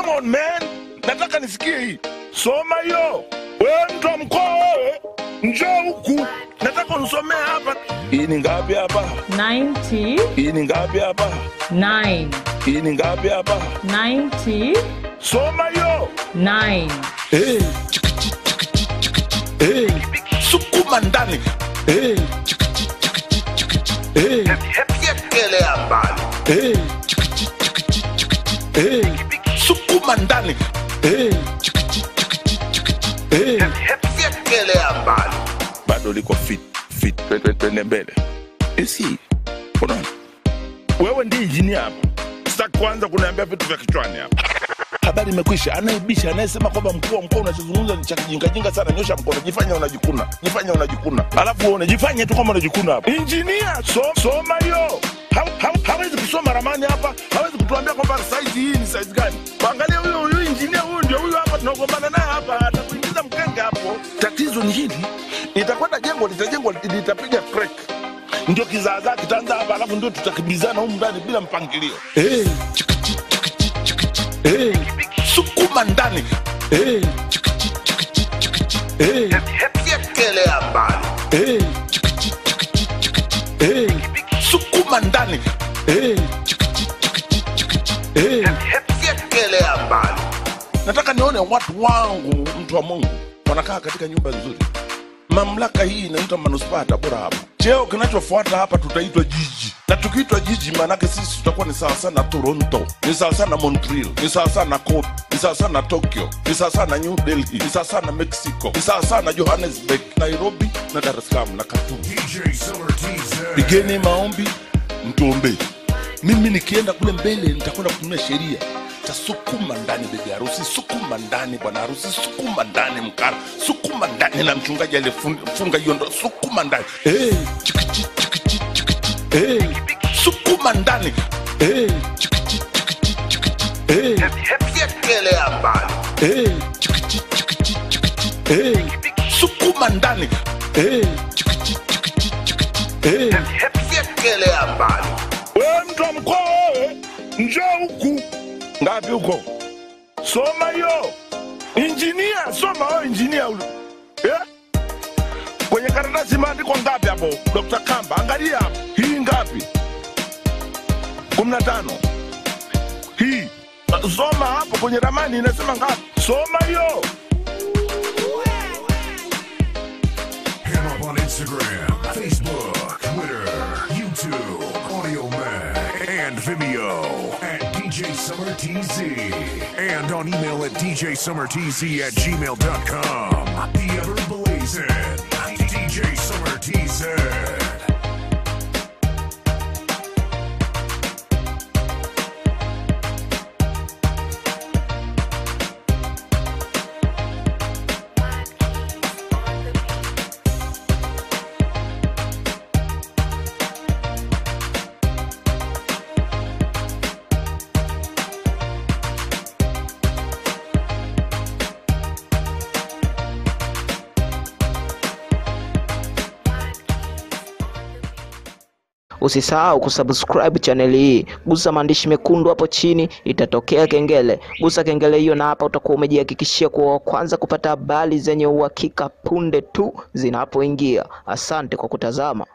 Come on man, nataka nisikie hii. Soma hiyo. Wewe mtu wa mkoa wewe, njoo huku. Nataka unisomee hapa. Hii ni ngapi hapa? 90. Hii ni ngapi hapa? 9. Hii ni ngapi hapa? 90. Soma hiyo. 9. Sukuma ndani. Hepiekele mbali. Sukuma ndani. Hepiekele mbali. Bado liko fit twende mbele. Isi. Unaona? Wewe ndiye engineer hapa. Sasa kwanza kuniambia vitu vya kichwani hapa. Habari imekwisha. Anayebisha anayesema kwamba mkuu wa mkoa unachozungumza ni cha kijinga sana, nyosha mkono, jifanya unajikuna. Alafu wewe unajifanya tu kama unajikuna hapa. Engineer, soma hiyo. Hawezi kusoma ramani hapa. Hawezi kutuambia kwamba size hii ni size gani. Angalia huyo engineer huyo ndio huyo hapa tunagombana naye hapa. Atakuingiza mkenge hapo. Tatizo ni hili. Itakwenda jengo litapiga crack. Ndio kizaazaa kitaanza hapa, alafu ndio tutakimbizana huko ndani bila mpangilio. Sukuma ndani. Hepiekele mbali. Sukuma ndani. Hepiekele mbali. Nataka nione watu wangu, mtu wa Mungu, wanakaa katika nyumba nzuri. Mamlaka hii inaitwa Manispaa Tabora hapa. Cheo kinachofuata hapa tutaitwa jiji. Na tukiitwa jiji maana sisi tutakuwa ni sawa sana Toronto, ni sawa sana Montreal, ni sawa sana Kobe, ni sawa sana Tokyo, ni sawa sana New Delhi, ni sawa sana Mexico, ni sawa sana Johannesburg, Nairobi na Dar es Salaam na Khartoum. DJ Summer TZ. Pigeni maombi, mtuombe. Mimi nikienda kule mbele nitakwenda kutumia sheria. Tasukuma ndani bibi harusi, sukuma ndani bwana harusi, sukuma ndani mkara, sukuma ndani na mchungaji alifunga hiyo ndo, sukuma ndani. Sukuma ndani. Hepiekele mbali. Sukuma ndani. Hepiekele mbali. Wewe mtu wa mkoa wewe, njoo huku. Ngapi huko? Soma hiyo. Engineer, soma wewe engineer ule. Kwenye karatasi imeandikwa ngapi hapo? Dr. Kamba, angalia hapo. Hii ngapi? 15. Hii. Soma hapo kwenye ramani inasema ngapi? Soma hiyo. Hit him up on Instagram, Facebook, Twitter, YouTube, Audio Mac, and Vimeo at DJ Summer TZ. And on email at djsummertz@gmail.com. The ever blazing DJ Summer TZ. Usisahau kusubscribe channel hii. Gusa maandishi mekundu hapo chini, itatokea kengele. Gusa kengele hiyo na hapa utakuwa umejihakikishia kuwa kwanza kupata habari zenye uhakika punde tu zinapoingia. Asante kwa kutazama.